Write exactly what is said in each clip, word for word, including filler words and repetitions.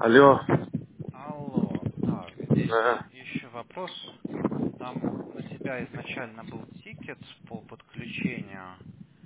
Алло. Алло, так, здесь Да. еще вопрос. Там на тебя изначально был тикет по подключению,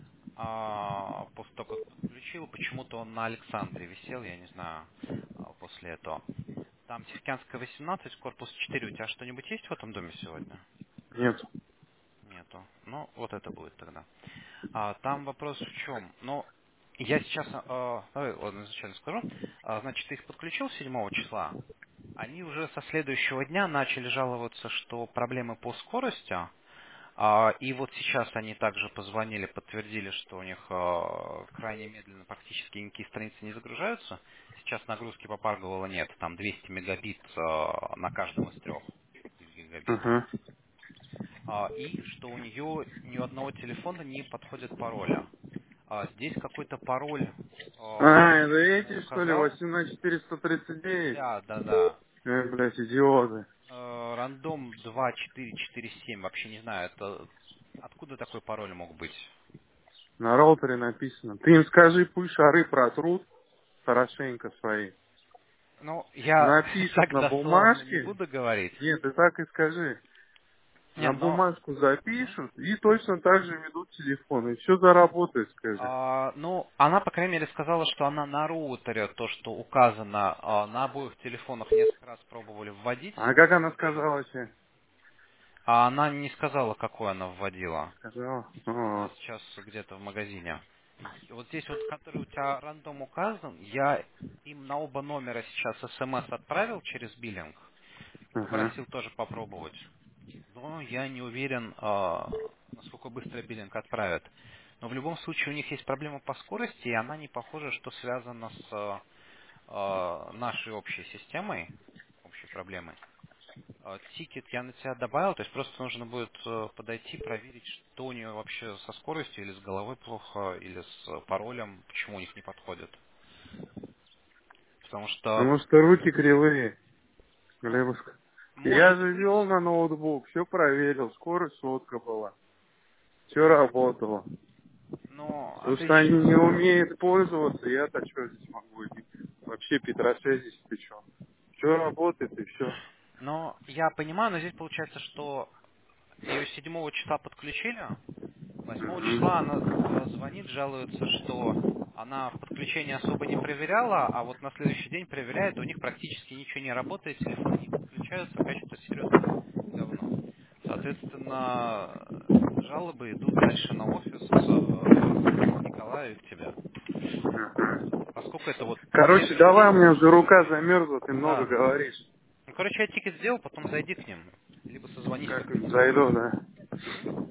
а после того, как подключил, почему-то он на Александре висел, я не знаю, а, после этого. Там Тихоокеанская восемнадцать, корпус четыре. У тебя что-нибудь есть в этом доме сегодня? Нет. Нету. Ну, вот это будет тогда. А, там вопрос в чем? Ну, я сейчас, а, давай, ладно, изначально скажу. А, значит, ты их подключил седьмого числа. Они уже со следующего дня начали жаловаться, что проблемы по скорости. А, И вот сейчас они также позвонили, подтвердили, что у них а, крайне медленно, практически никакие страницы не загружаются. Сейчас нагрузки по Парголову нет, там двести мегабит а, на каждом из трех гигабит. Угу. А, И что у нее ни у одного телефона не подходят пароля. А, Здесь какой-то пароль а, А, это я ему эти, что ли, указал. восемнадцать четыреста тридцать девять? Да, да, да. Э, блядь, идиоты. Э, Рандом два четыре четыре семь. Вообще не знаю, это откуда такой пароль мог быть? На роутере написано. Ты им скажи, пусть шары протрут хорошенько свои. Ну, я Напишут так на дословно не бумажке. буду говорить. Нет, ты так и скажи. Не, На но... бумажку Мгм. запишут и точно так же ведут телефон. И все заработает, скажи. А, ну, она, по крайней мере, сказала, что она на роутере, то, что указано, а, на обоих телефонах несколько раз пробовали вводить, А не как она получилось. сказала тебе? А она не сказала, какой она вводила. Сказала. Она О, сейчас где-то в магазине. И вот здесь вот, который у тебя рандом указан, я им на оба номера сейчас смс отправил через биллинг. ага. Попросил тоже попробовать. Но я не уверен, а, насколько быстро биллинг отправят. Но в любом случае у них есть проблема по скорости, и она не похожа, что связана с а, а, нашей общей системой, общей проблемой. А, Тикет я на тебя добавил, то есть просто нужно будет э, подойти, проверить, что у нее вообще со скоростью, или с головой плохо, или с э, паролем, почему у них не подходит. Потому что, Потому что руки кривые. ну, Глебушка. Я может же вел быть, на ноутбук, все проверил, скорость сотка была, все работало. но То, что они не отлично. умеют пользоваться, я-то что здесь могу? Вообще Петроша здесь ты что? Все работает и все. Но я понимаю, но здесь получается, что ее седьмого числа подключили, восьмого числа она э, звонит, жалуется, что она в подключении особо не проверяла, а вот на следующий день проверяет, и у них практически ничего не работает, телефоны не подключаются, качество серьезное говно. Соответственно, жалобы идут дальше на офис э, к Николаю и к тебе. Поскольку это вот Короче, первый давай, у день, меня уже рука замерзла, ты много да. говоришь. Ну, короче, я тикет сделал, потом зайди к ним, либо созвонись, Как как тебе зайду, удобнее. да? Мгм.